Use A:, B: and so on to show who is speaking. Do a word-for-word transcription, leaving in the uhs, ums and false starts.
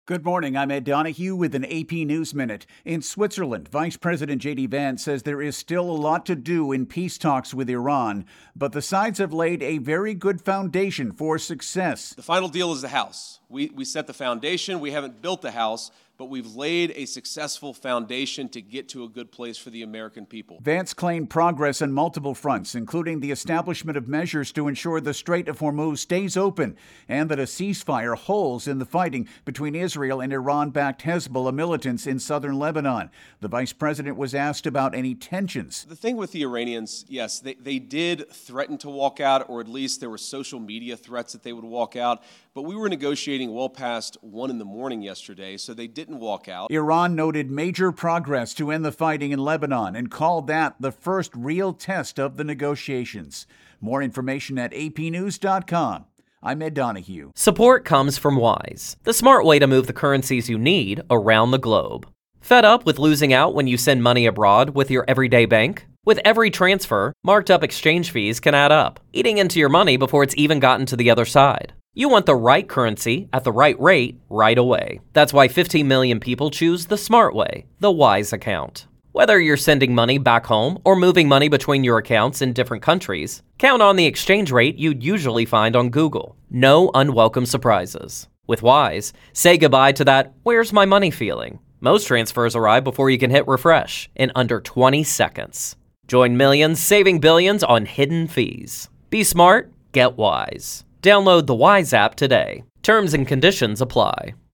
A: Good morning. I'm Ed Donahue with an A P News Minute. In Switzerland, Vice President J D Vance says there is still a lot to do in peace talks with Iran, but the sides have laid a very good foundation for success.
B: The final deal is the house. We, we set the foundation. We haven't built the house, but we've laid a successful foundation to get to a good place for the American people.
A: Vance claimed progress on multiple fronts, including the establishment of measures to ensure the Strait of Hormuz stays open and that a ceasefire holds in the fighting between Israel and Iran-backed Hezbollah militants in southern Lebanon. The vice president was asked about any tensions.
B: The thing with the Iranians, yes, they, they did threaten to walk out, or at least there were social media threats that they would walk out, but we were negotiating well past one in the morning yesterday, so they didn't walk out.
A: Iran noted major progress to end the fighting in Lebanon and called that the first real test of the negotiations. More information at A P news dot com. I'm Ed Donahue.
C: Support comes from Wise, the smart way to move the currencies you need around the globe. Fed up with losing out when you send money abroad with your everyday bank? With every transfer, marked up exchange fees can add up, eating into your money before it's even gotten to the other side. You want the right currency at the right rate right away. That's why fifteen million people choose the smart way, the Wise account. Whether you're sending money back home or moving money between your accounts in different countries, count on the exchange rate you'd usually find on Google. No unwelcome surprises. With Wise, say goodbye to that "where's my money" feeling. Most transfers arrive before you can hit refresh in under twenty seconds. Join millions saving billions on hidden fees. Be smart, get Wise. Download the Wise app today. Terms and conditions apply.